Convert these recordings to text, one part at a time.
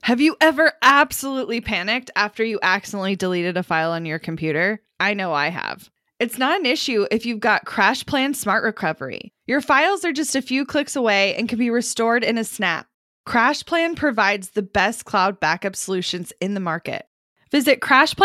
Have you ever absolutely panicked after you accidentally deleted a file on your computer? I know I have. It's not an issue if you've got CrashPlan Smart Recovery. Your files are just a few clicks away and can be restored in a snap. CrashPlan provides the best cloud backup solutions in the market. Visit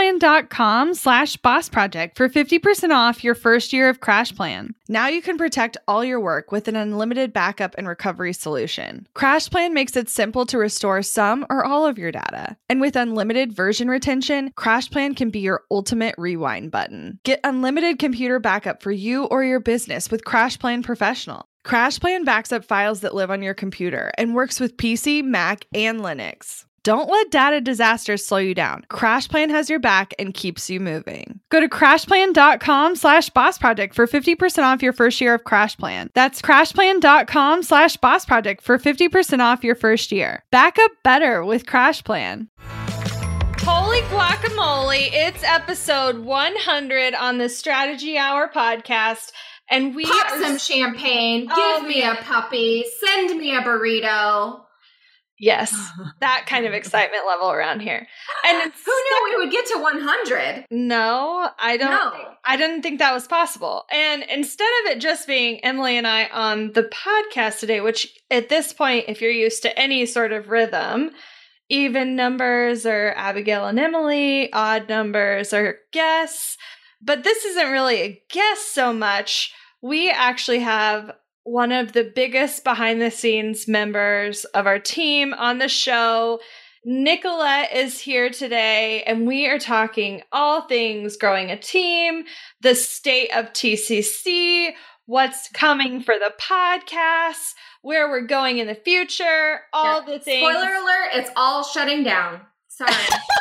crashplan.com/bossproject for 50% off your first year of CrashPlan. Now you can protect all your work with an unlimited backup and recovery solution. CrashPlan makes it simple to restore some or all of your data. And with unlimited version retention, CrashPlan can be your ultimate rewind button. Get unlimited computer backup for you or your business with CrashPlan Professional. CrashPlan backs up files that live on your computer and works with PC, Mac, and Linux. Don't let data disasters slow you down. CrashPlan has your back and keeps you moving. Go to crashplan.com/bossproject for 50% off your first year of CrashPlan. That's crashplan.com/bossproject for 50% off your first year. Back up better with CrashPlan. Holy guacamole, it's episode 100 on the Strategy Hour podcast. And we Pop some champagne, give me a puppy, send me a burrito. Yes, that kind of excitement level around here. And who knew we would get to 100? No, I didn't think that was possible. And instead of it just being Emily and I on the podcast today, which at this point, if you're used to any sort of rhythm, even numbers are Abigail and Emily, odd numbers are guests. But this isn't really a guest so much. We actually have one of the biggest behind the scenes members of our team on the show. Nicolette is here today, and we are talking all things growing a team, the state of TCC, what's coming for the podcast, where we're going in the future, all the things. Spoiler alert, it's all shutting down. Sorry.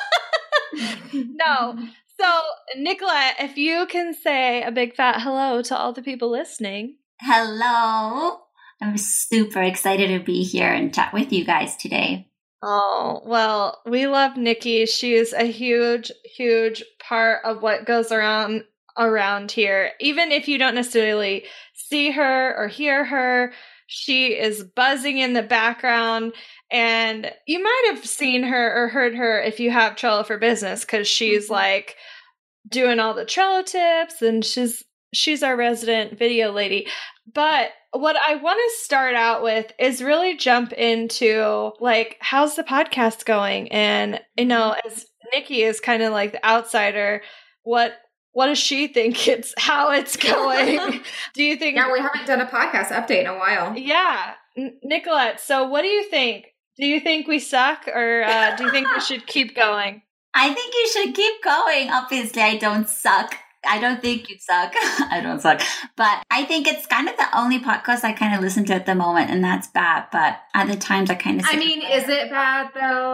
No. So, Nicolette, if you can say a big fat hello to all the people listening. Hello. I'm super excited to be here and chat with you guys today. Oh, well, we love Nikki. She is a huge, huge part of what goes around here. Even if you don't necessarily see her or hear her, she is buzzing in the background. And you might have seen her or heard her if you have Trello for Business, because she's like doing all the Trello tips, and she's our resident video lady. But what I want to start out with is really jump into, like, how's the podcast going? And, you know, as Nikki is kind of like the outsider, what does she think how it's going? Do you think... Yeah, we haven't done a podcast update in a while. Yeah. Nicolette, so what do you think? Do you think we suck, or do you think we should keep going? I think you should keep going. Obviously, I don't suck. I don't think you suck. I don't suck. But I think it's kind of the only podcast I kind of listen to at the moment, and that's bad. But other times I kind of... I mean, is it bad, though?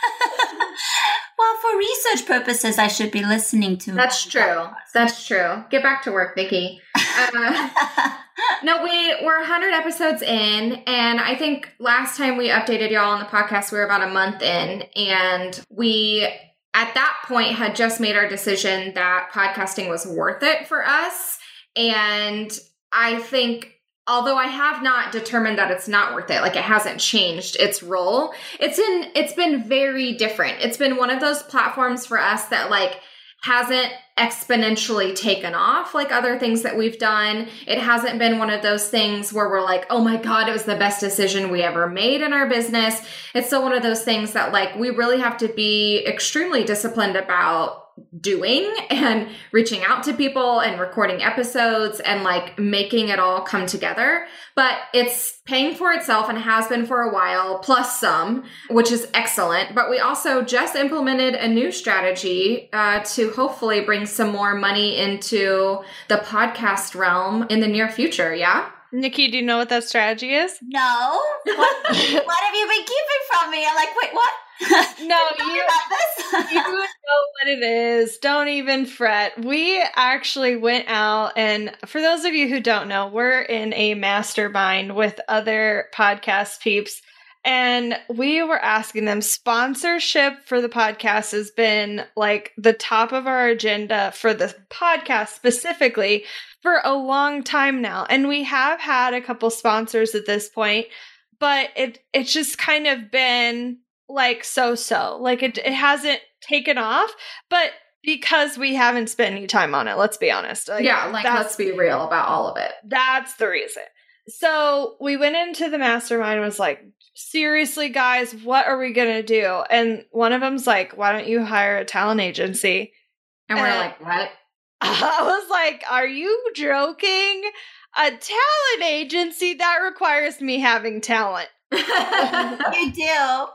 Well, for research purposes, I should be listening to... That's true. Podcasts. That's true. Get back to work, Nikki. No, we're 100 episodes in, and I think last time we updated y'all on the podcast, we were about a month in, and we... at that point had just made our decision that podcasting was worth it for us. And I think, although I have not determined that it's not worth it, like it hasn't changed its role, it's been very different. It's been one of those platforms for us that like hasn't exponentially taken off like other things that we've done. It hasn't been one of those things where we're like, oh my God, it was the best decision we ever made in our business. It's still one of those things that like we really have to be extremely disciplined about doing and reaching out to people and recording episodes and like making it all come together. But it's paying for itself and has been for a while, plus some, which is excellent. But we also just implemented a new strategy to hopefully bring some more money into the podcast realm in the near future. Yeah. Nikki, do you know what that strategy is? No. What have you been keeping from me? I'm like, wait, what? No, you know what it is. Don't even fret. We actually went out, and for those of you who don't know, we're in a mastermind with other podcast peeps, and we were asking them, sponsorship for the podcast has been like the top of our agenda for the podcast specifically for a long time now. And we have had a couple sponsors at this point, but it's just kind of been like so-so. Like it hasn't taken off, but because we haven't spent any time on it, let's be honest. Like, let's be real about all of it. That's the reason. So we went into the mastermind and was like, seriously, guys, what are we going to do? And one of them's like, why don't you hire a talent agency? And we're like, what? I was like, are you joking? A talent agency? That requires me having talent. You do.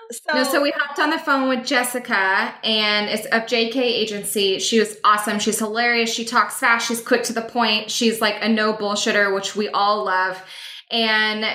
So we hopped on the phone with Jessica, and it's of JK Agency. She was awesome. She's hilarious. She talks fast. She's quick to the point. She's like a no bullshitter, which we all love. And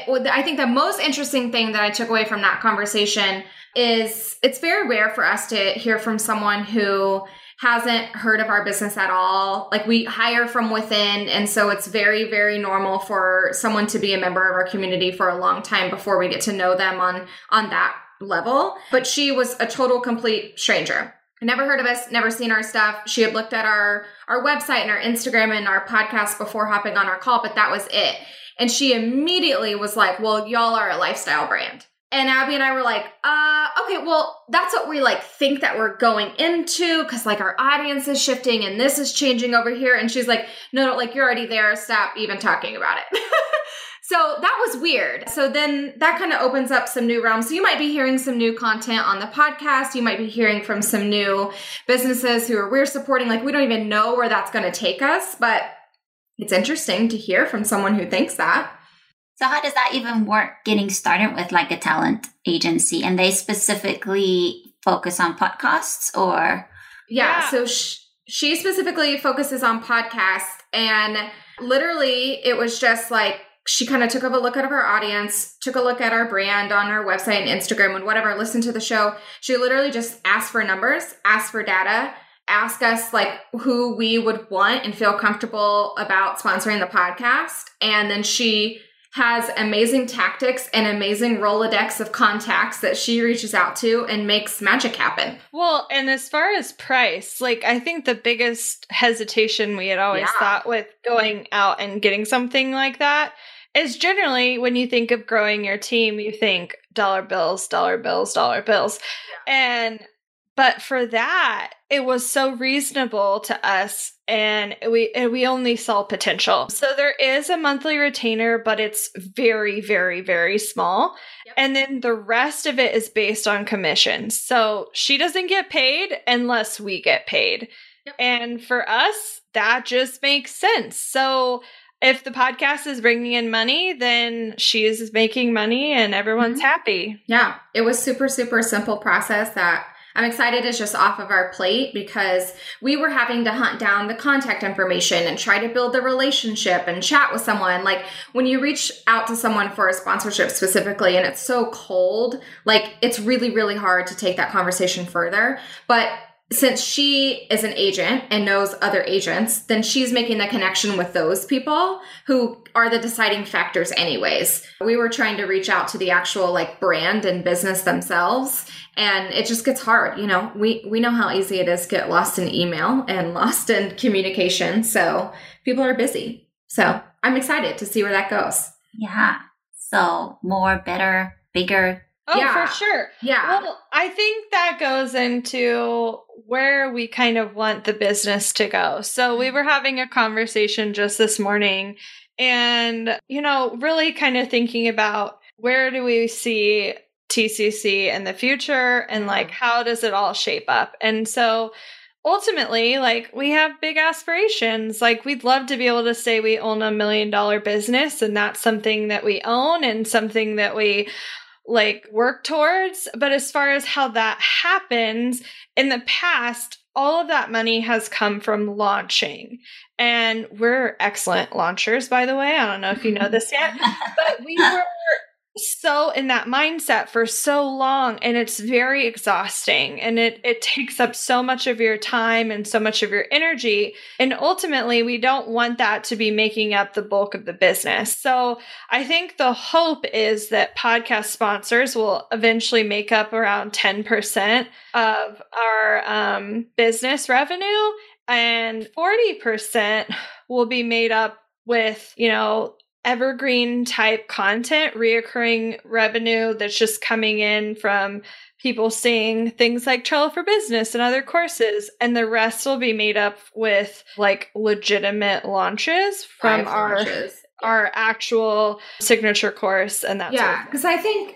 I think the most interesting thing that I took away from that conversation is it's very rare for us to hear from someone who hasn't heard of our business at all. Like, we hire from within. And so it's very, very normal for someone to be a member of our community for a long time before we get to know them on that level. But she was a total complete stranger. Never heard of us, never seen our stuff. She had looked at our website and our Instagram and our podcast before hopping on our call, but that was it. And she immediately was like, well, y'all are a lifestyle brand. And Abby and I were like, okay, well, that's what we like think that we're going into, because like our audience is shifting and this is changing over here. And she's like, no, like you're already there. Stop even talking about it. So that was weird. So then that kind of opens up some new realms. So you might be hearing some new content on the podcast. You might be hearing from some new businesses who we're supporting. Like, we don't even know where that's going to take us, but it's interesting to hear from someone who thinks that. So how does that even work, getting started with like a talent agency? And they specifically focus on podcasts, or? Yeah. So she specifically focuses on podcasts. And literally it was just like, she kind of took a look at our audience, took a look at our brand on our website and Instagram and whatever, listened to the show. She literally just asked for numbers, asked for data, asked us like who we would want and feel comfortable about sponsoring the podcast. And then she has amazing tactics and amazing Rolodex of contacts that she reaches out to and makes magic happen. Well, and as far as price, like, I think the biggest hesitation we had always thought with going out and getting something like that is generally when you think of growing your team, you think dollar bills, dollar bills, dollar bills. Yeah. But for that, it was so reasonable to us, and we only saw potential. So there is a monthly retainer, but it's very, very, very small. Yep. And then the rest of it is based on commissions. So she doesn't get paid unless we get paid. Yep. And for us, that just makes sense. So if the podcast is bringing in money, then she's making money and everyone's happy. Yeah, it was super, super simple process that I'm excited is just off of our plate, because we were having to hunt down the contact information and try to build the relationship and chat with someone. Like, when you reach out to someone for a sponsorship specifically and it's so cold, like, it's really, really hard to take that conversation further. But since she is an agent and knows other agents, then she's making the connection with those people who are the deciding factors anyways. We were trying to reach out to the actual like brand and business themselves. And it just gets hard. You know, we know how easy it is to get lost in email and lost in communication. So people are busy. So I'm excited to see where that goes. Yeah. So more, better, bigger. Oh, for sure. Yeah. Well, I think that goes into where we kind of want the business to go. So we were having a conversation just this morning and, you know, really kind of thinking about where do we see TCC in the future and like, how does it all shape up? And so ultimately, like, we have big aspirations. Like, we'd love to be able to say we own $1 million business, and that's something that we own and something that we like work towards. But as far as how that happens, in the past, all of that money has come from launching. And we're excellent launchers, by the way. I don't know if you know this yet, but we were so in that mindset for so long, and it's very exhausting, and it takes up so much of your time and so much of your energy. And ultimately, we don't want that to be making up the bulk of the business. So I think the hope is that podcast sponsors will eventually make up around 10% of our business revenue, and 40% will be made up with, you know, evergreen type content, reoccurring revenue that's just coming in from people seeing things like Trello for Business and other courses, and the rest will be made up with like legitimate launches from our actual signature course and that. Yeah, because I think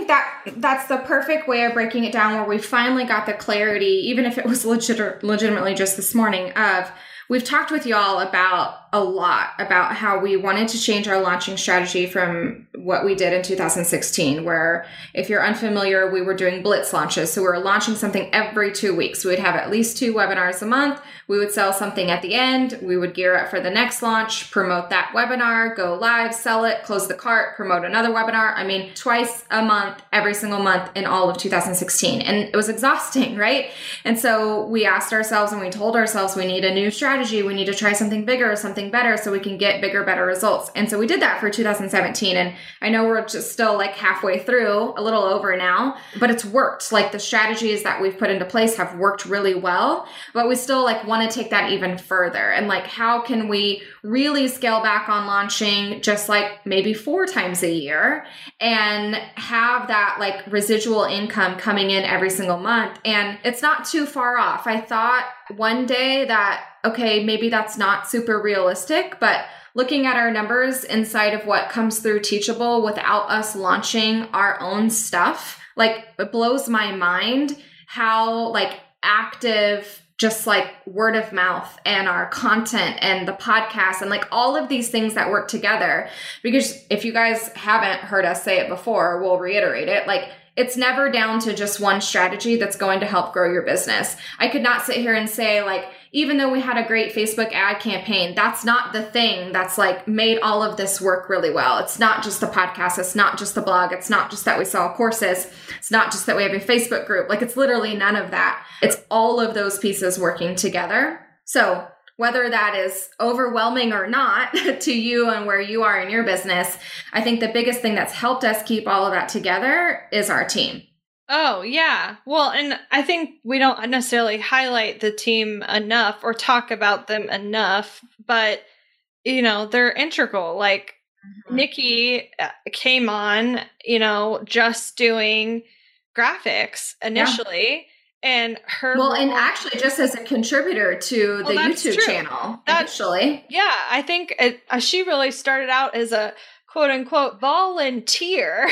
that's the perfect way of breaking it down, where we finally got the clarity, even if it was legitimately just this morning, of we've talked with y'all a lot about how we wanted to change our launching strategy from what we did in 2016, where, if you're unfamiliar, we were doing blitz launches. So we were launching something every 2 weeks. We would have at least 2 webinars a month. We would sell something at the end. We would gear up for the next launch, promote that webinar, go live, sell it, close the cart, promote another webinar. I mean, twice a month, every single month in all of 2016. And it was exhausting, right? And so we asked ourselves and we told ourselves we need a new strategy. We need to try something bigger, something better, so we can get bigger, better results. And so we did that for 2017. And I know we're just still like halfway through, a little over now, but it's worked. Like, the strategies that we've put into place have worked really well, but we still like want to take that even further. And like, how can we really scale back on launching just like maybe 4 times a year and have that like residual income coming in every single month? And it's not too far off. I thought one day that, okay, maybe that's not super realistic, but looking at our numbers inside of what comes through Teachable without us launching our own stuff, like, it blows my mind how like active just like word of mouth and our content and the podcast and like all of these things that work together. Because if you guys haven't heard us say it before, we'll reiterate it. Like, it's never down to just one strategy that's going to help grow your business. I could not sit here and say, like, even though we had a great Facebook ad campaign, that's not the thing that's like made all of this work really well. It's not just the podcast. It's not just the blog. It's not just that we sell courses. It's not just that we have a Facebook group. Like, it's literally none of that. It's all of those pieces working together. So whether that is overwhelming or not to you and where you are in your business, I think the biggest thing that's helped us keep all of that together is our team. Oh, yeah. Well, and I think we don't necessarily highlight the team enough or talk about them enough, but, you know, they're integral. Like, Nikki came on, you know, just doing graphics initially. Yeah. And and actually just as a contributor to the YouTube channel, actually. Yeah, I think she really started out as a quote unquote volunteer.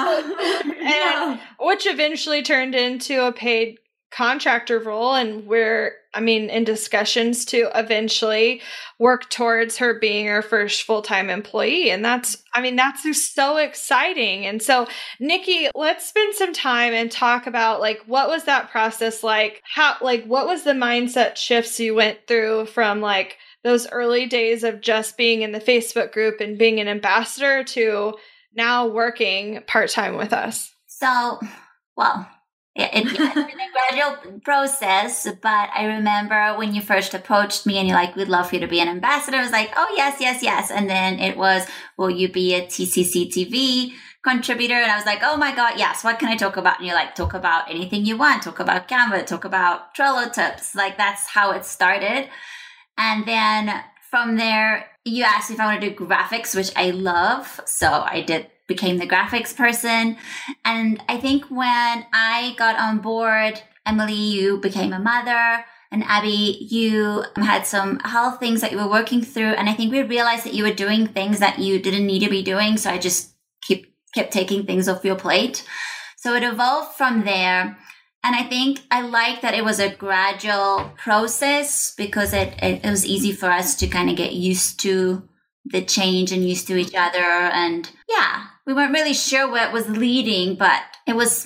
Yeah. Which eventually turned into a paid contractor role. And we're, in discussions to eventually work towards her being our first full-time employee. And that's just so exciting. And so, Nikki, let's spend some time and talk about like, what was that process like? What was the mindset shifts you went through from like those early days of just being in the Facebook group and being an ambassador to now working part-time with us? So, well, it's been a gradual process, but I remember when you first approached me and you're like, we'd love for you to be an ambassador. I was like, oh, yes. And then it was, will you be a TCC TV contributor? And I was like, oh my God, yes. What can I talk about? And you're like, talk about anything you want. Talk about Canva, talk about Trello tips. Like, that's how it started. And then from there, you asked if I want to do graphics, which I love. So I became the graphics person. And I think when I got on board, Emily, you became a mother, and Abby, you had some health things that you were working through. And I think we realized that you were doing things that you didn't need to be doing. So I just kept taking things off your plate. So it evolved from there. And I think I like that it was a gradual process because it was easy for us to kind of get used to the change and used to each other. And yeah, we weren't really sure where it was leading, but it was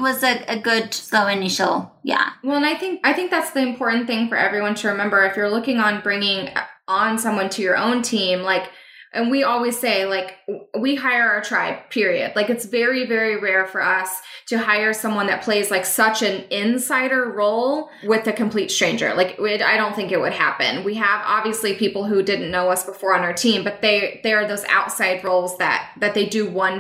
a good slow initial. Yeah. Well, and I think that's the important thing for everyone to remember. If you're looking on bringing on someone to your own team, like, and we always say, like, we hire our tribe, period. Like, it's very, very rare for us to hire someone that plays like such an insider role with a complete stranger. Like, I don't think it would happen. We have obviously people who didn't know us before on our team, but they are those outside roles that they do one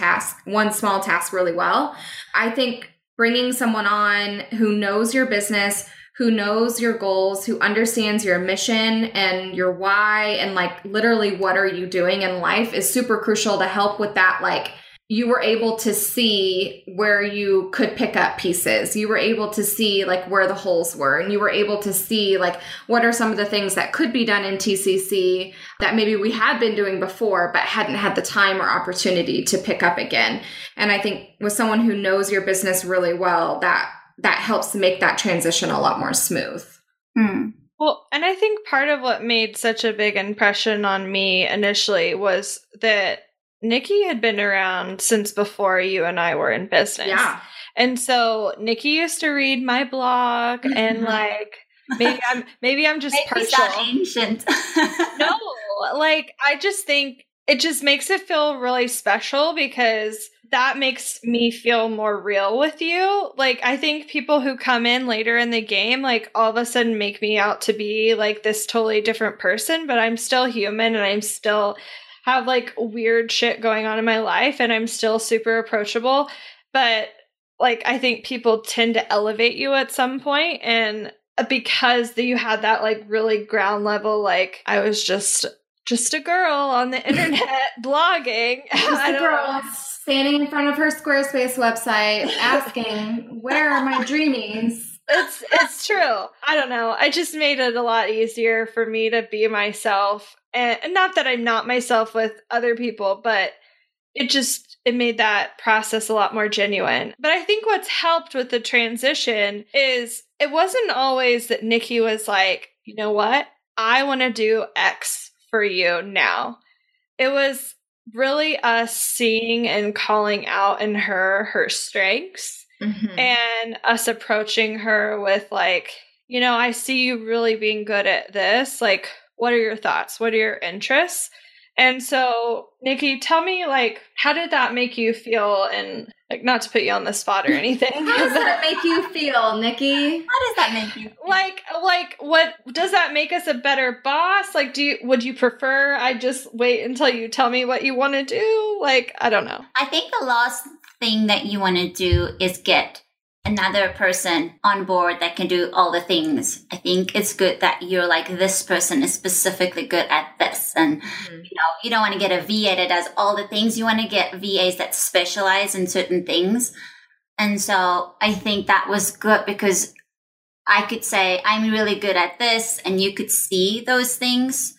small task really well. I think bringing someone on who knows your business, who knows your goals, who understands your mission and your why, and like literally what are you doing in life is super crucial to help with that. Like, you were able to see where you could pick up pieces. You were able to see like where the holes were, and you were able to see like what are some of the things that could be done in TCC that maybe we had been doing before but hadn't had the time or opportunity to pick up again. And I think with someone who knows your business really well, that helps make that transition a lot more smooth. Well, and I think part of what made such a big impression on me initially was that Nikki had been around since before you and I were in business. Yeah. And so Nikki used to read my blog and like maybe I'm just partial. Ancient. No, like I just think it just makes it feel really special because that makes me feel more real with you. Like, I think people who come in later in the game, like all of a sudden make me out to be like this totally different person, but I'm still human and I'm still have like weird shit going on in my life and I'm still super approachable. But like, I think people tend to elevate you at some point, and because you had that like really ground level, like I was just a girl on the internet blogging. Just a girl standing in front of her Squarespace website asking, where are my dreamies? It's true. I don't know. I just made it a lot easier for me to be myself. And not that I'm not myself with other people, but it made that process a lot more genuine. But I think what's helped with the transition is it wasn't always that Nikki was like, you know what? I want to do X for you now. It was really us seeing and calling out in her strengths, and us approaching her with like, you know, I see you really being good at this. Like, what are your thoughts? What are your interests? And so, Nikki, tell me, like, how did that make you feel? And like, not to put you on the spot or anything. How does that make you feel, Nikki? How does that make you feel? Like, what does that make us a better boss? Like, would you prefer I just wait until you tell me what you want to do? Like, I don't know. I think the last thing that you want to do is get another person on board that can do all the things. I think it's good that you're like, this person is specifically good at this. And, you know, you don't want to get a VA that does all the things. You want to get VAs that specialize in certain things. And so I think that was good because I could say, I'm really good at this, and you could see those things.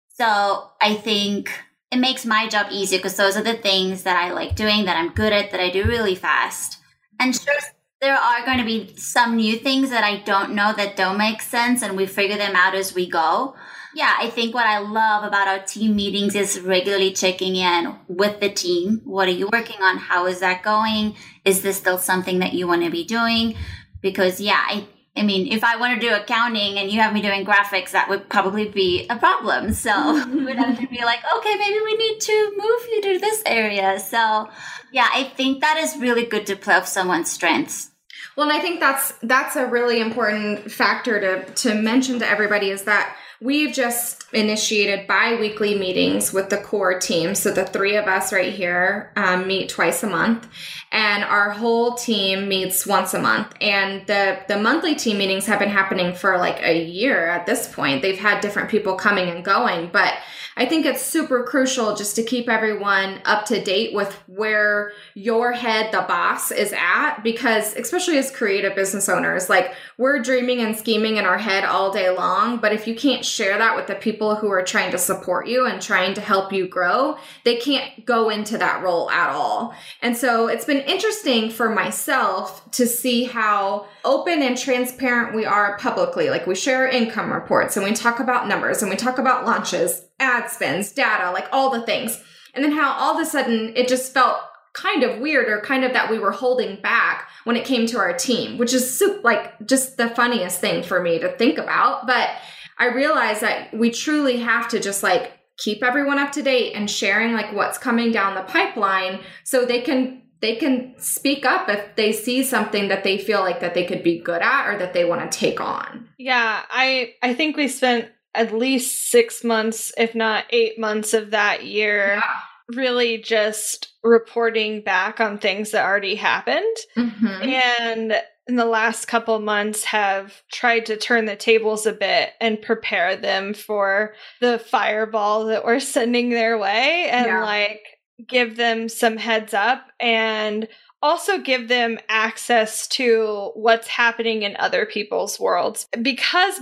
So I think it makes my job easier because those are the things that I like doing, that I'm good at, that I do really fast. And sure, there are going to be some new things that I don't know that don't make sense, and we figure them out as we go. Yeah, I think what I love about our team meetings is regularly checking in with the team. What are you working on? How is that going? Is this still something that you want to be doing? Because, yeah, I mean, if I want to do accounting and you have me doing graphics, that would probably be a problem. So we would have to be like, okay, maybe we need to move you to this area. So, yeah, I think that is really good to play off someone's strengths. Well, and I think that's a really important factor to mention to everybody is that we've just initiated bi-weekly meetings with the core team. So the three of us right here meet twice a month, and our whole team meets once a month. And the monthly team meetings have been happening for like a year at this point. They've had different people coming and going, but I think it's super crucial just to keep everyone up to date with where your head, the boss, is at, because especially as creative business owners, like we're dreaming and scheming in our head all day long. But if you can't share that with the people who are trying to support you and trying to help you grow, they can't go into that role at all. And so it's been interesting for myself to see how open and transparent we are publicly. Like we share income reports and we talk about numbers and we talk about launches, ad spends, data, like all the things. And then how all of a sudden it just felt kind of weird, or kind of that we were holding back when it came to our team, which is like just the funniest thing for me to think about. But I realized that we truly have to just like keep everyone up to date and sharing like what's coming down the pipeline so they can speak up if they see something that they feel like that they could be good at or that they want to take on. Yeah, I think we spent at least 6 months, if not 8 months of that year, really just reporting back on things that already happened. And in the last couple months have tried to turn the tables a bit and prepare them for the fireball that we're sending their way and like give them some heads up and also give them access to what's happening in other people's worlds. Because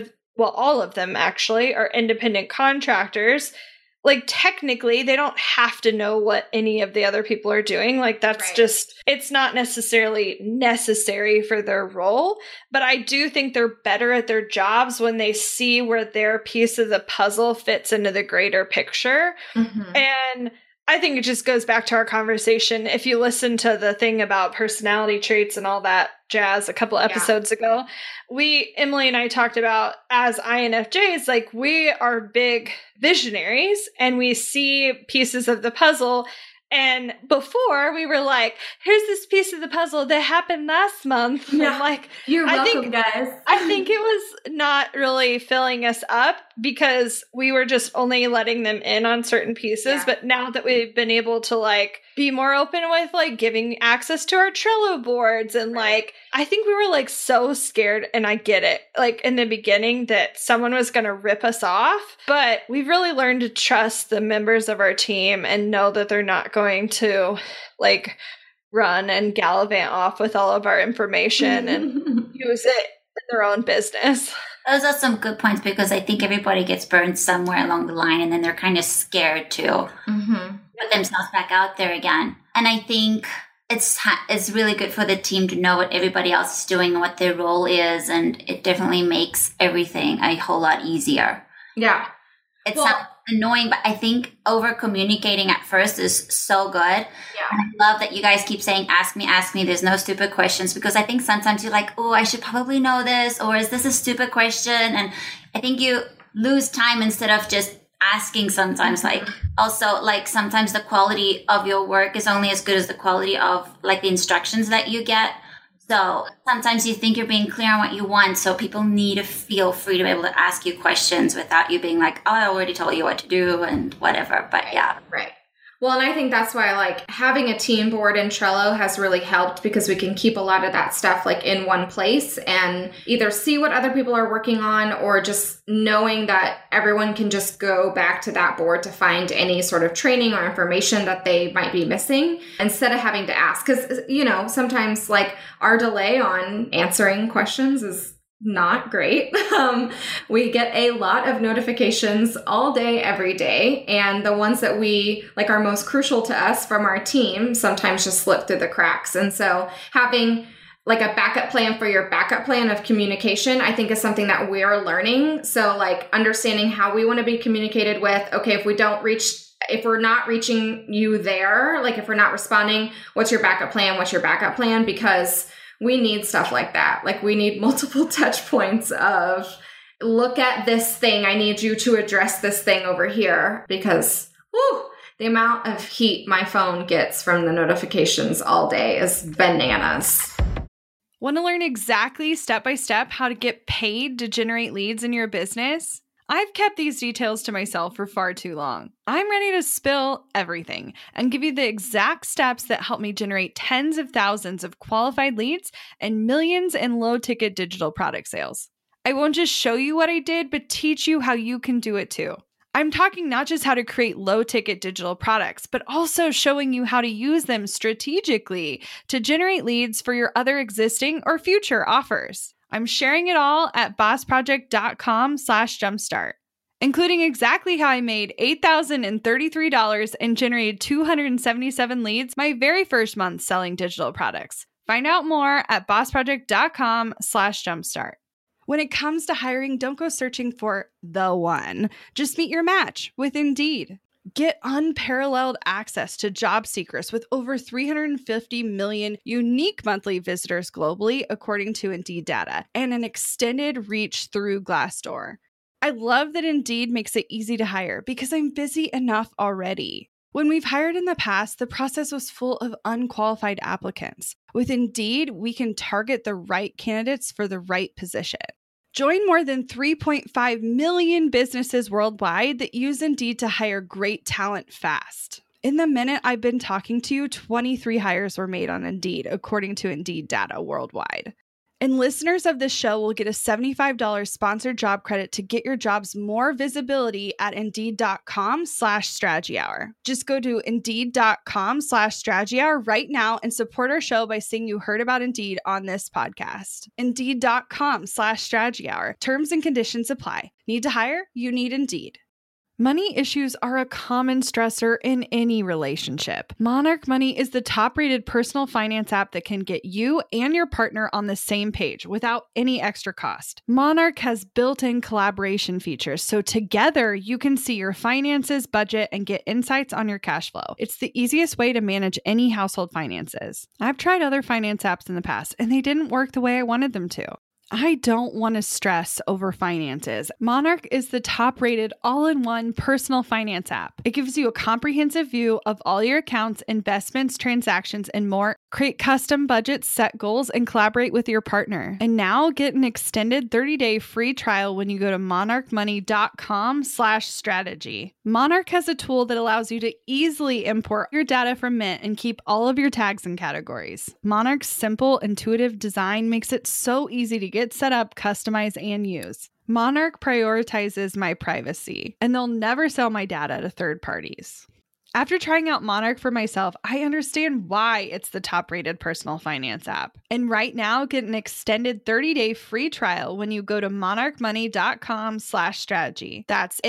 all of them actually are independent contractors, like technically they don't have to know what any of the other people are doing. Like that's just, it's not necessarily necessary for their role, but I do think they're better at their jobs when they see where their piece of the puzzle fits into the greater picture. Mm-hmm. And I think it just goes back to our conversation. If you listen to the thing about personality traits and all that jazz a couple episodes ago, Emily and I talked about as INFJs, like we are big visionaries and we see pieces of the puzzle. And before we were like, here's this piece of the puzzle that happened last month. Yeah. And like, you're welcome, guys. I think it was not really filling us up because we were just only letting them in on certain pieces. Yeah. But now that we've been able to like be more open with like giving access to our Trello boards and like, I think we were like so scared, and I get it, like in the beginning that someone was going to rip us off, but we've really learned to trust the members of our team and know that they're not going to like run and gallivant off with all of our information and use it in their own business. Those are some good points because I think everybody gets burned somewhere along the line and then they're kind of scared to put themselves back out there again. And I think it's really good for the team to know what everybody else is doing and what their role is. And it definitely makes everything a whole lot easier. Yeah. It's not annoying, but I think over communicating at first is so good. Yeah. And I love that you guys keep saying, ask me. There's no stupid questions, because I think sometimes you're like, oh, I should probably know this, or is this a stupid question? And I think you lose time instead of just asking sometimes. Like also like sometimes the quality of your work is only as good as the quality of like the instructions that you get. So sometimes you think you're being clear on what you want. So people need to feel free to be able to ask you questions without you being like, oh, I already told you what to do and whatever. But yeah. Right. Well, and I think that's why like having a team board in Trello has really helped, because we can keep a lot of that stuff like in one place and either see what other people are working on, or just knowing that everyone can just go back to that board to find any sort of training or information that they might be missing instead of having to ask. Because, you know, sometimes like our delay on answering questions is not great. We get a lot of notifications all day, every day. And the ones that we like are most crucial to us from our team sometimes just slip through the cracks. And so having like a backup plan for your backup plan of communication, I think is something that we're learning. So like understanding how we want to be communicated with, okay, if we're not reaching you there, like if we're not responding, what's your backup plan? What's your backup plan? Because we need stuff like that. Like we need multiple touch points of look at this thing. I need you to address this thing over here, because the amount of heat my phone gets from the notifications all day is bananas. Want to learn exactly step by step how to get paid to generate leads in your business? I've kept these details to myself for far too long. I'm ready to spill everything and give you the exact steps that help me generate tens of thousands of qualified leads and millions in low-ticket digital product sales. I won't just show you what I did, but teach you how you can do it too. I'm talking not just how to create low-ticket digital products, but also showing you how to use them strategically to generate leads for your other existing or future offers. I'm sharing it all at bossproject.com/jumpstart, including exactly how I made $8,033 and generated 277 leads my very first month selling digital products. Find out more at bossproject.com/jumpstart. When it comes to hiring, don't go searching for the one. Just meet your match with Indeed. Get unparalleled access to job seekers with over 350 million unique monthly visitors globally, according to Indeed data, and an extended reach through Glassdoor. I love that Indeed makes it easy to hire because I'm busy enough already. When we've hired in the past, the process was full of unqualified applicants. With Indeed, we can target the right candidates for the right position. Join more than 3.5 million businesses worldwide that use Indeed to hire great talent fast. In the minute I've been talking to you, 23 hires were made on Indeed, according to Indeed data worldwide. And listeners of this show will get a $75 sponsored job credit to get your jobs more visibility at Indeed.com/Strategy Hour. Just go to Indeed.com/Strategy Hour right now and support our show by saying you heard about Indeed on this podcast. Indeed.com/Strategy Hour. Terms and conditions apply. Need to hire? You need Indeed. Money issues are a common stressor in any relationship. Monarch Money is the top-rated personal finance app that can get you and your partner on the same page without any extra cost. Monarch has built-in collaboration features, so together you can see your finances, budget, and get insights on your cash flow. It's the easiest way to manage any household finances. I've tried other finance apps in the past, and they didn't work the way I wanted them to. I don't want to stress over finances. Monarch is the top-rated all-in-one personal finance app. It gives you a comprehensive view of all your accounts, investments, transactions, and more. Create custom budgets, set goals, and collaborate with your partner. And now get an extended 30-day free trial when you go to monarchmoney.com/strategy. Monarch has a tool that allows you to easily import your data from Mint and keep all of your tags and categories. Monarch's simple, intuitive design makes it so easy to get set up, customize, and use. Monarch prioritizes my privacy, and they'll never sell my data to third parties. After trying out Monarch for myself, I understand why it's the top-rated personal finance app. And right now, get an extended 30-day free trial when you go to monarchmoney.com/strategy. That's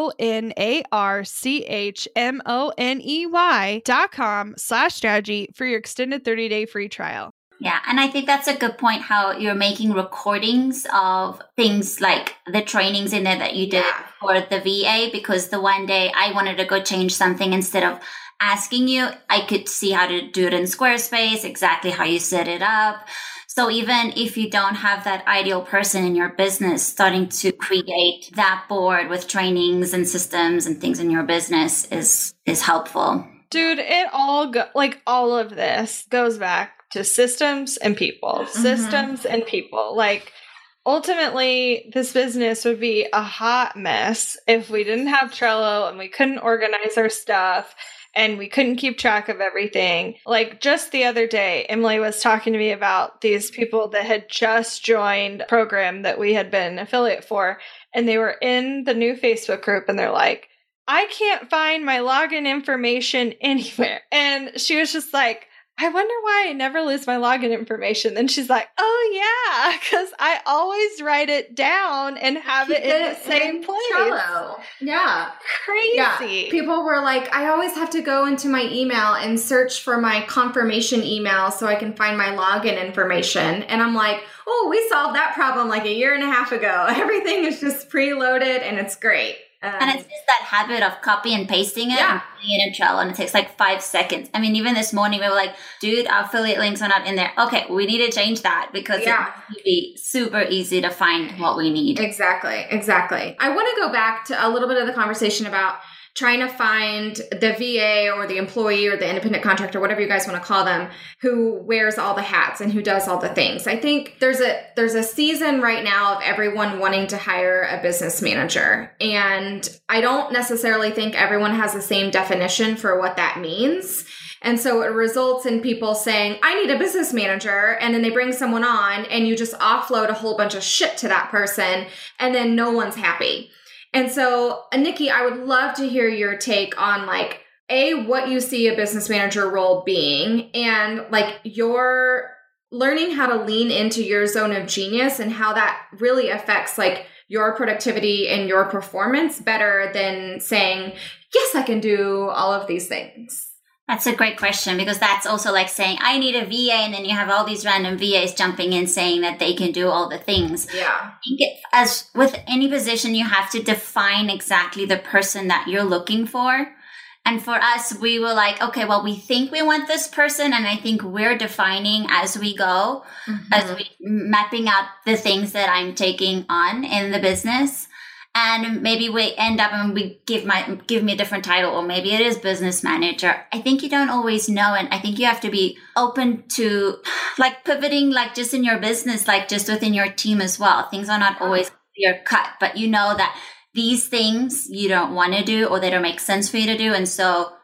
monarchmoney.com/strategy for your extended 30-day free trial. Yeah, and I think that's a good point, how you're making recordings of things like the trainings in there that you did for the VA, because the one day I wanted to go change something, instead of asking you, I could see how to do it in Squarespace, exactly how you set it up. So even if you don't have that ideal person in your business, starting to create that board with trainings and systems and things in your business is helpful. Dude, it all all of this goes back to systems and people. Systems and people. Like, ultimately, this business would be a hot mess if we didn't have Trello and we couldn't organize our stuff and we couldn't keep track of everything. Like, just the other day, Emily was talking to me about these people that had just joined a program that we had been an affiliate for, and they were in the new Facebook group, and they're like, I can't find my login information anywhere. And she was just like, I wonder why I never lose my login information. Then she's like, oh yeah, because I always write it down and have it in the same place. Trello. Yeah. Crazy. Yeah. People were like, I always have to go into my email and search for my confirmation email so I can find my login information. And I'm like, oh, we solved that problem like a year and a half ago. Everything is just preloaded and it's great. And it's just that habit of copy and pasting it and putting it in Trello, and it takes like 5 seconds. I mean, even this morning we were like, dude, our affiliate links are not in there. Okay, we need to change that because it would be super easy to find what we need. Exactly. I want to go back to a little bit of the conversation about trying to find the VA or the employee or the independent contractor, whatever you guys want to call them, who wears all the hats and who does all the things. I think there's a season right now of everyone wanting to hire a business manager. And I don't necessarily think everyone has the same definition for what that means. And so it results in people saying, I need a business manager. And then they bring someone on and you just offload a whole bunch of shit to that person. And then no one's happy. And so, Nikki, I would love to hear your take on like, what you see a business manager role being, and like your learning how to lean into your zone of genius and how that really affects like your productivity and your performance better than saying, yes, I can do all of these things. That's a great question, because that's also like saying, I need a VA, and then you have all these random VAs jumping in saying that they can do all the things. Yeah. I think as with any position, you have to define exactly the person that you're looking for. And for us, we were like, okay, well, we think we want this person. And I think we're defining as we go, as we mapping out the things that I'm taking on in the business. And maybe we end up and we give me a different title, or maybe it is business manager. I think you don't always know. And I think you have to be open to like pivoting, like just in your business, like just within your team as well. Things are not always clear cut, but you know that these things you don't want to do or they don't make sense for you to do. And so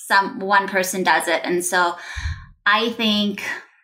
one person does it. And so I think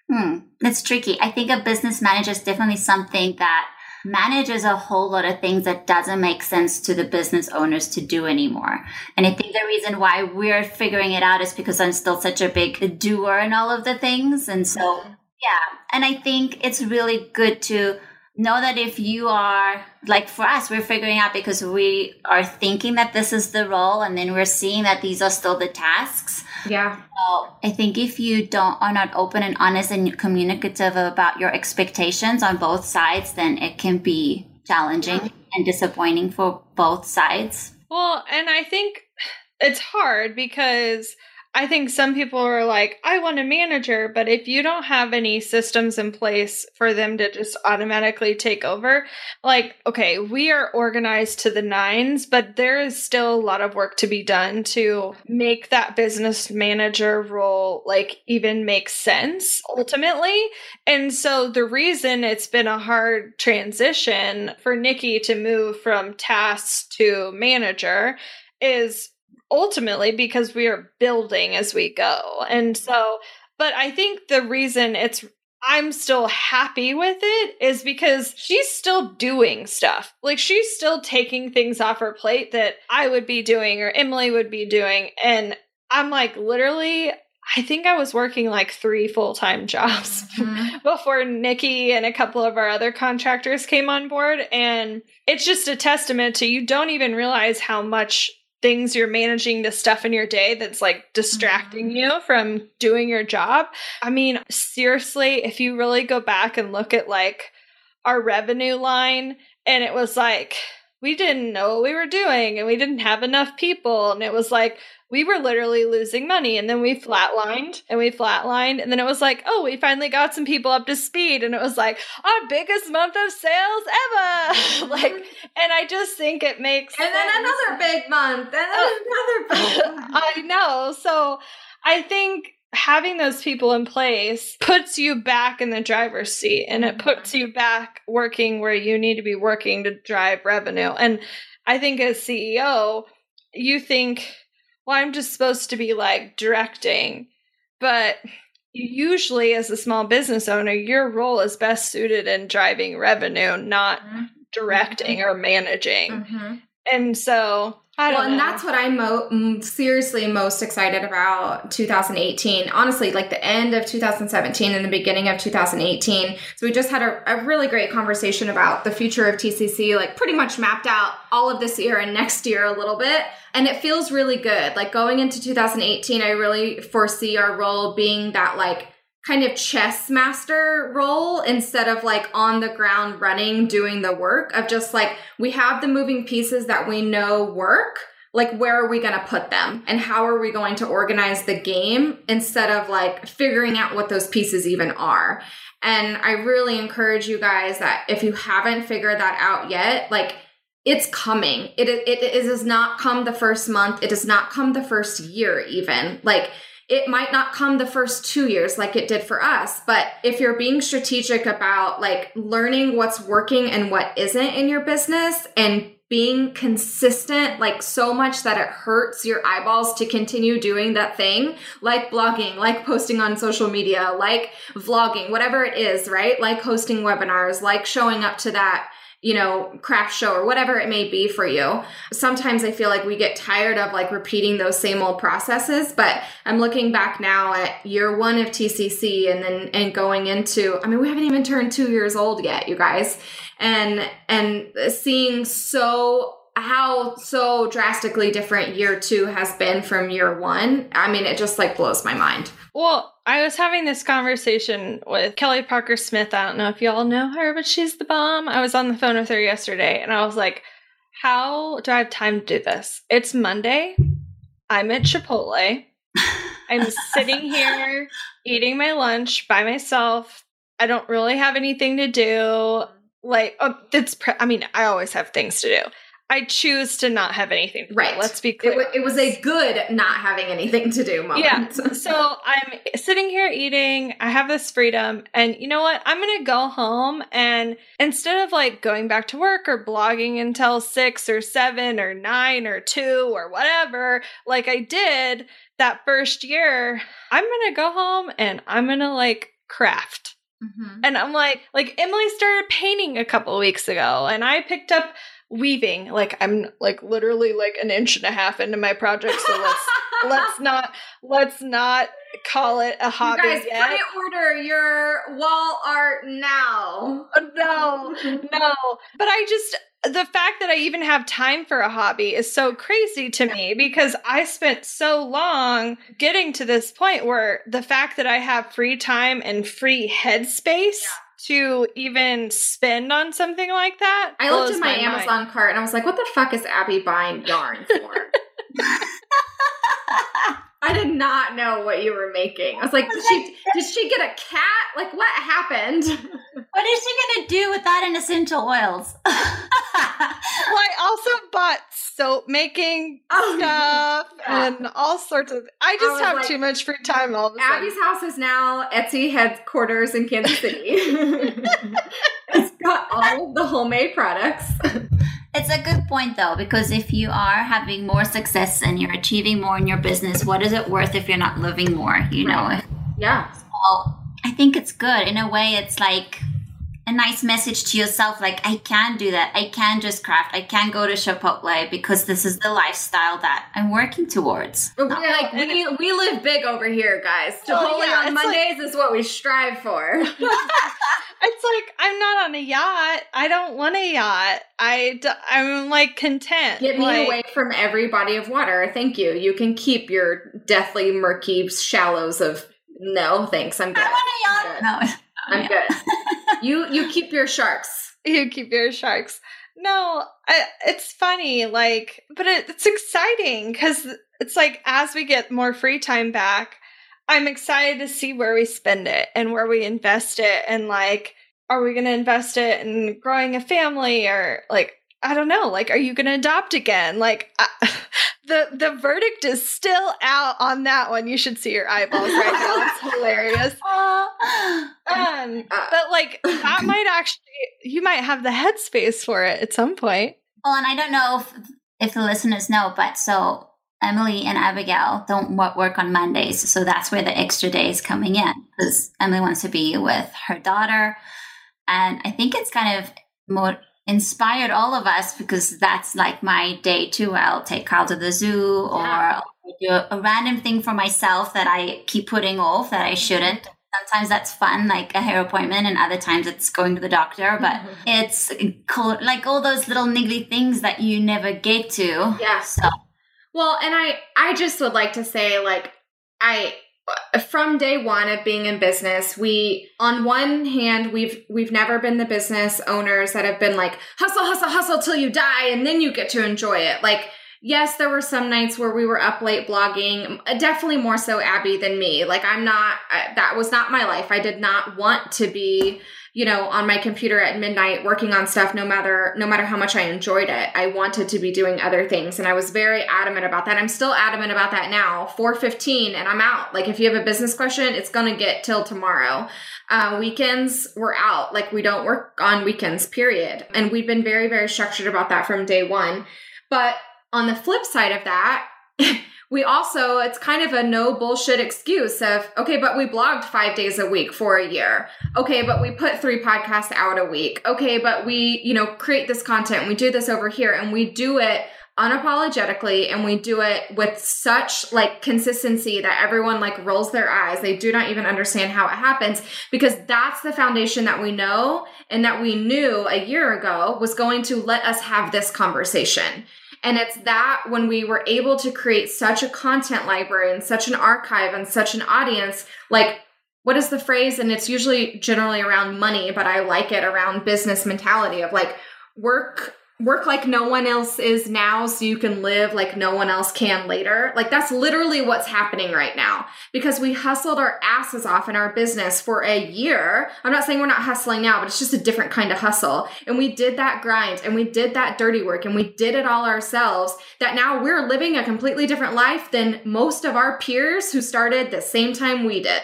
that's tricky. I think a business manager is definitely something that manages a whole lot of things that doesn't make sense to the business owners to do anymore. And I think the reason why we're figuring it out is because I'm still such a big doer in all of the things. And so, yeah. And I think it's really good to know that if you are, like for us, we're figuring out because we are thinking that this is the role and then we're seeing that these are still the tasks. Yeah. So I think if you are not open and honest and communicative about your expectations on both sides, then it can be challenging and disappointing for both sides. Well, and I think it's hard because I think some people are like, I want a manager, but if you don't have any systems in place for them to just automatically take over, like, okay, we are organized to the nines, but there is still a lot of work to be done to make that business manager role like even make sense ultimately. And so the reason it's been a hard transition for Nikki to move from tasks to manager is ultimately because we are building as we go. And so, but I think the reason I'm still happy with it is because she's still doing stuff. Like she's still taking things off her plate that I would be doing or Emily would be doing. And I'm like, literally, I think I was working like 3 full-time jobs before Nikki and a couple of our other contractors came on board. And it's just a testament to you don't even realize how much things you're managing to stuff in your day that's like distracting you from doing your job. I mean, seriously, if you really go back and look at like our revenue line, and it was like, we didn't know what we were doing and we didn't have enough people. And it was like, we were literally losing money. And then we flatlined. And then it was like, oh, we finally got some people up to speed. And it was like, our biggest month of sales ever. And I just think it makes And then sense. another big month. And then another big month. I know. So I think having those people in place puts you back in the driver's seat, and it puts you back working where you need to be working to drive revenue. And I think as CEO, you think, well, I'm just supposed to be like directing, but usually as a small business owner, your role is best suited in driving revenue, not directing or managing. And so I don't know. And that's what I'm seriously most excited about 2018. Honestly, like the end of 2017 and the beginning of 2018. So we just had a really great conversation about the future of TCC, like pretty much mapped out all of this year and next year a little bit. And it feels really good. Like going into 2018, I really foresee our role being that like kind of chess master role instead of like on the ground running, doing the work of just like, we have the moving pieces that we know work. Like, where are we going to put them and how are we going to organize the game instead of like figuring out what those pieces even are. And I really encourage you guys that if you haven't figured that out yet, like it's coming. It does not come the first month. It does not come the first year even. Like, it might not come the first 2 years like it did for us, but if you're being strategic about like learning what's working and what isn't in your business and being consistent, like so much that it hurts your eyeballs to continue doing that thing, like blogging, like posting on social media, like vlogging, whatever it is, right? Like hosting webinars, like showing up to that, craft show or whatever it may be for you. Sometimes I feel like we get tired of like repeating those same old processes, but I'm looking back now at year 1 of TCC and going into, we haven't even turned 2 years old yet, you guys, and seeing how so drastically different year 2 has been from year 1. It just like blows my mind. Well, I was having this conversation with Kelly Parker Smith. I don't know if y'all know her, but she's the bomb. I was on the phone with her yesterday and I was like, how do I have time to do this? It's Monday. I'm at Chipotle. I'm sitting here eating my lunch by myself. I don't really have anything to do. I always have things to do. I choose to not have anything to do. Right. Let's be clear. It was a good not having anything to do moment. Yeah. So I'm sitting here eating. I have this freedom. And you know what? I'm going to go home, and instead of like going back to work or blogging until 6 or 7 or 9 or 2 or whatever, like I did that first year, I'm going to go home and I'm going to like craft. Mm-hmm. And I'm like Emily started painting a couple weeks ago, and I picked up weaving. Like I'm like literally like an inch and a half into my project, so let's not call it a hobby. You guys, yet. pre-order your wall art now. No. But the fact that I even have time for a hobby is so crazy to me, because I spent so long getting to this point where the fact that I have free time and free headspace to even spend on something like that. I looked at my Amazon cart and I was like, what the fuck is Abby buying yarn for? I did not know what you were making. I was like, did she get a cat? Like, what happened? What is she going to do without an essential oils? Well, I also bought soap making stuff and all sorts of... I just have too much free time all of a sudden. Abby's house is now Etsy headquarters in Kansas City. It's got all of the homemade products. It's a good point, though, because if you are having more success and you're achieving more in your business, what is it worth if you're not living more, you know? Yeah. So I think it's good. In a way, it's like a nice message to yourself, like, I can do that. I can just craft. I can go to Chipotle because this is the lifestyle that I'm working towards. We live big over here, guys. Chipotle on Mondays is what we strive for. It's like, I'm not on a yacht. I don't want a yacht. I'm like content. Get me away from every body of water. Thank you. You can keep your deathly murky shallows of no, thanks. I'm good. I want a yacht. I'm good. You keep your sharks. You keep your sharks. No, it's funny, like, but it's exciting because it's like as we get more free time back, I'm excited to see where we spend it and where we invest it. And like, are we going to invest it in growing a family, or like, I don't know, like, are you going to adopt again? Like, the verdict is still out on that one. You should see your eyeballs right now. It's hilarious. But like, that might actually, you might have the headspace for it at some point. Well, and I don't know if the listeners know, but so Emily and Abigail don't work on Mondays. So that's where the extra day is coming in, because Emily wants to be with her daughter. And I think it's kind of more inspired all of us, because that's like my day too. I'll take Carl to the zoo, or I'll do a random thing for myself that I keep putting off that I shouldn't. Sometimes that's fun, like a hair appointment, and other times it's going to the doctor. But it's cool, like all those little niggly things that you never get to. Yeah. So. Well, and I just would like to say, like, from day one of being in business, on one hand, we've never been the business owners that have been like, hustle, hustle, hustle till you die, and then you get to enjoy it. Like, yes, there were some nights where we were up late blogging, definitely more so Abby than me. Like, that was not my life. I did not want to be, on my computer at midnight working on stuff, no matter how much I enjoyed it. I wanted to be doing other things. And I was very adamant about that. I'm still adamant about that now. 4:15 and I'm out. Like, if you have a business question, it's going to get till tomorrow. Weekends, we're out. Like, we don't work on weekends, period. And we've been very, very structured about that from day one. But on the flip side of that, it's kind of a no bullshit excuse of, okay, but we blogged 5 days a week for a year. Okay, but we put 3 podcasts out a week. Okay, but we, create this content. We do this over here, and we do it unapologetically, and we do it with such like consistency that everyone like rolls their eyes. They do not even understand how it happens, because that's the foundation that we know and that we knew a year ago was going to let us have this conversation. And it's that when we were able to create such a content library and such an archive and such an audience, like, what is the phrase? And it's usually generally around money, but I like it around business mentality of like, work work like no one else is now so you can live like no one else can later. Like that's literally what's happening right now because we hustled our asses off in our business for a year. I'm not saying we're not hustling now, but it's just a different kind of hustle. And we did that grind and we did that dirty work and we did it all ourselves, that now we're living a completely different life than most of our peers who started the same time we did.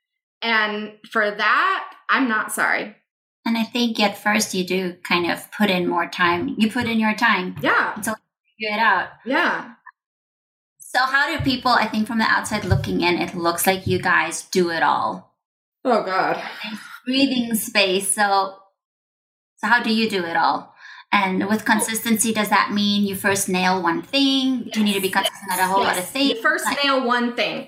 And for that, I'm not sorry. And I think at first you do kind of put in more time. You put in your time. Yeah. Until you figure it out. Yeah. So how do people, I think from the outside looking in, it looks like you guys do it all. Oh, God. Nice breathing space. So how do you do it all? And with consistency, does that mean you first nail one thing? Yes. Do you need to be consistent at a whole lot of things? You first nail one thing.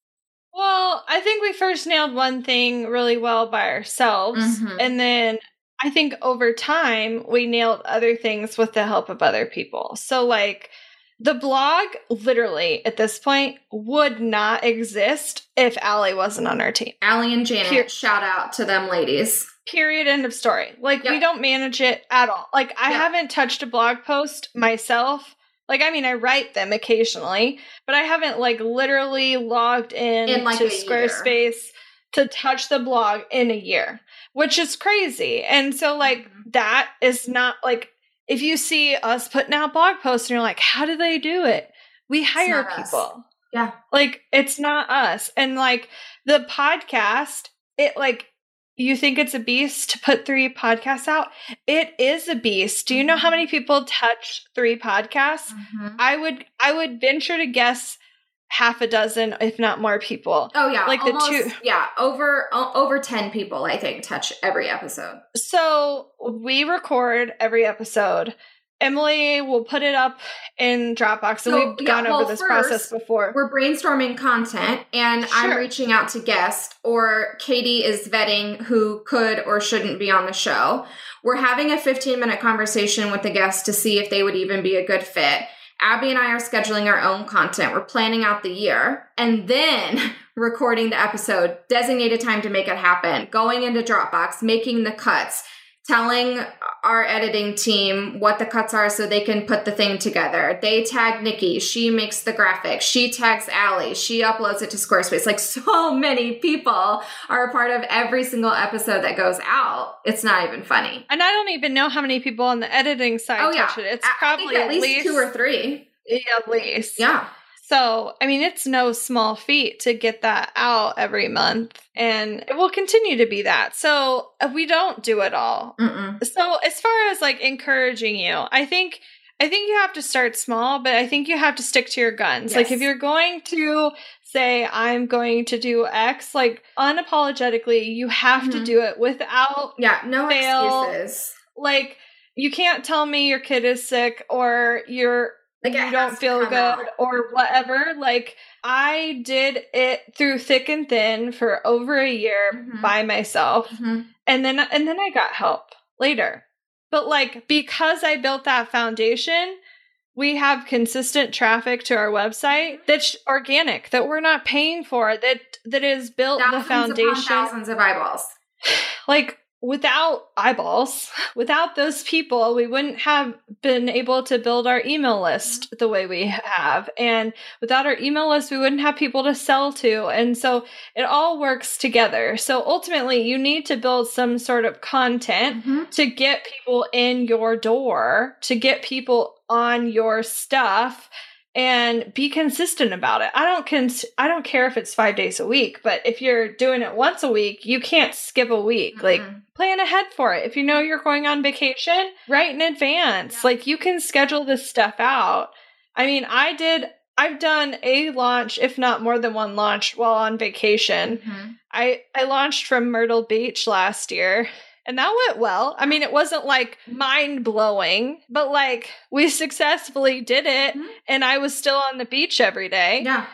Well, I think we first nailed one thing really well by ourselves. Mm-hmm. And then I think over time, we nailed other things with the help of other people. So like the blog, literally at this point, would not exist if Allie wasn't on our team. Allie and Janet, shout out to them ladies. Period. End of story. Like we don't manage it at all. Like I haven't touched a blog post myself. Like, I mean, I write them occasionally, but I haven't like literally logged in like to Squarespace to touch the blog in a year, which is crazy. And so like that is not like, if you see us putting out blog posts and you're like, how do they do it? We hire people. Us. Yeah. Like it's not us. And like the podcast, it like, you think it's a beast to put 3 podcasts out? It is a beast. Do you know how many people touch 3 podcasts? Mm-hmm. I would venture to guess half a dozen, if not more people. Oh yeah. Like almost, the 2. Yeah. Over 10 people, I think, touch every episode. So we record every episode. Emily will put it up in Dropbox, and we've gone over this process before. We're brainstorming content, and I'm reaching out to guests, or Katie is vetting who could or shouldn't be on the show. We're having a 15-minute conversation with the guests to see if they would even be a good fit. Abby and I are scheduling our own content. We're planning out the year, and then recording the episode, designated time to make it happen, going into Dropbox, making the cuts, telling our editing team what the cuts are so they can put the thing together. They tag Nikki. She makes the graphics. She tags Allie. She uploads it to Squarespace. Like so many people are a part of every single episode that goes out. It's not even funny. And I don't even know how many people on the editing side touch it. It's probably at least 2 or 3. Yeah, at least. Yeah. So, I mean, it's no small feat to get that out every month, and it will continue to be that. So we don't do it all. Mm-mm. So as far as like encouraging you, I think you have to start small, but I think you have to stick to your guns. Yes. Like if you're going to say, I'm going to do X, like unapologetically, you have to do it without no excuses. Like you can't tell me your kid is sick or you don't feel good out. Or whatever. Like I did it through thick and thin for over a year by myself. Mm-hmm. And then I got help later. But like, because I built that foundation, we have consistent traffic to our website that's organic, that we're not paying for, that is built the foundation. Thousands of eyeballs. Like, without eyeballs, without those people, we wouldn't have been able to build our email list the way we have. And without our email list, we wouldn't have people to sell to. And so it all works together. So ultimately, you need to build some sort of content to get people in your door, to get people on your stuff, and be consistent about it. I don't care if it's 5 days a week, but if you're doing it once a week, you can't skip a week. Like, plan ahead for it. If you know you're going on vacation, write in advance. Like, you can schedule this stuff out. I mean, I've done a launch, if not more than one launch, while on vacation. I launched from Myrtle Beach last year. And that went well. I mean, it wasn't like mind blowing, but like we successfully did it, and I was still on the beach every day. Yeah.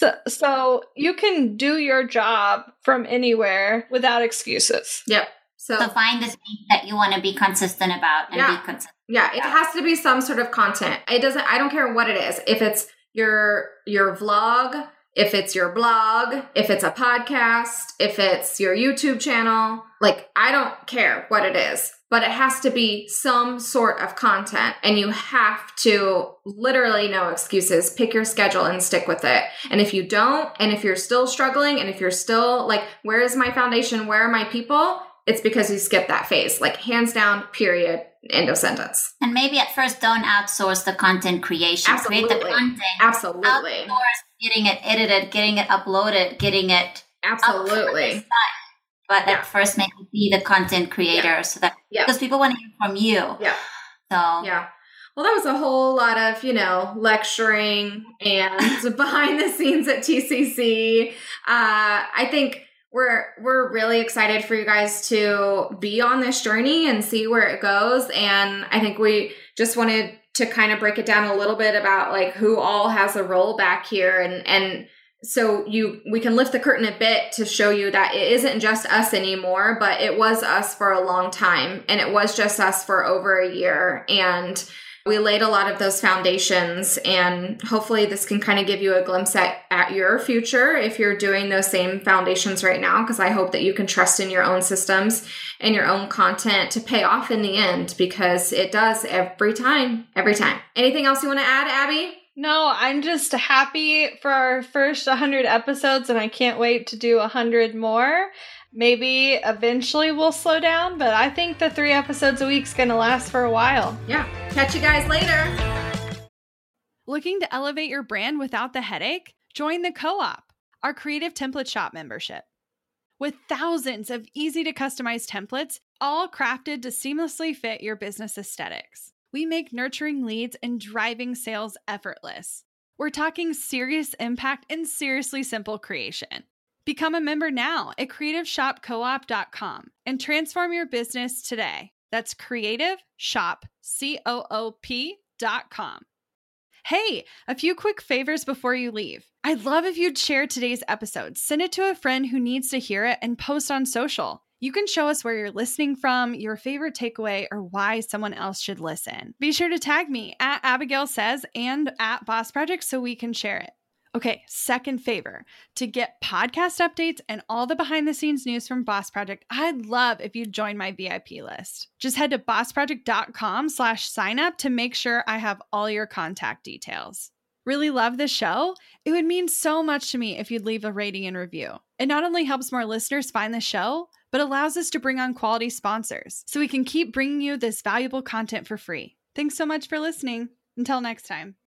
So you can do your job from anywhere without excuses. Yep. So find the thing that you want to be consistent about and be consistent. Yeah, it has to be some sort of content. I don't care what it is. If it's your vlog, if it's your blog, if it's a podcast, if it's your YouTube channel, like I don't care what it is, but it has to be some sort of content and you have to literally no excuses, pick your schedule and stick with it. And if you don't, and if you're still struggling and if you're still like, where is my foundation? Where are my people? It's because you skipped that phase, like hands down, period, end of sentence. And maybe at first don't outsource the content creation. Absolutely. Create the content. Absolutely. Outsource getting it edited, getting it uploaded, getting it absolutely. But at first make it be the content creator so that because people want to hear from you. Yeah. So well, that was a whole lot of, lecturing and behind the scenes at TCC. I think we're really excited for you guys to be on this journey and see where it goes. And I think we just wanted to kind of break it down a little bit about like who all has a role back here. And so we can lift the curtain a bit to show you that it isn't just us anymore, but it was us for a long time. And it was just us for over a year. And we laid a lot of those foundations, and hopefully this can kind of give you a glimpse at your future if you're doing those same foundations right now, because I hope that you can trust in your own systems and your own content to pay off in the end, because it does every time. Anything else you want to add, Abby? No, I'm just happy for our first 100 episodes, and I can't wait to do 100 more. Maybe eventually we'll slow down, but I think the 3 episodes a week is going to last for a while. Yeah. Catch you guys later. Looking to elevate your brand without the headache? Join the Co-op, our creative template shop membership. With thousands of easy to customize templates, all crafted to seamlessly fit your business aesthetics, we make nurturing leads and driving sales effortless. We're talking serious impact and seriously simple creation. Become a member now at creativeshopcoop.com and transform your business today. That's creativeshopcoop.com. Hey, a few quick favors before you leave. I'd love if you'd share today's episode, send it to a friend who needs to hear it, and post on social. You can show us where you're listening from, your favorite takeaway, or why someone else should listen. Be sure to tag me at Abigail Says and at Boss Project so we can share it. Okay, second favor. To get podcast updates and all the behind-the-scenes news from Boss Project, I'd love if you'd join my VIP list. Just head to bossproject.com/signup to make sure I have all your contact details. Really love the show? It would mean so much to me if you'd leave a rating and review. It not only helps more listeners find the show, but allows us to bring on quality sponsors so we can keep bringing you this valuable content for free. Thanks so much for listening. Until next time.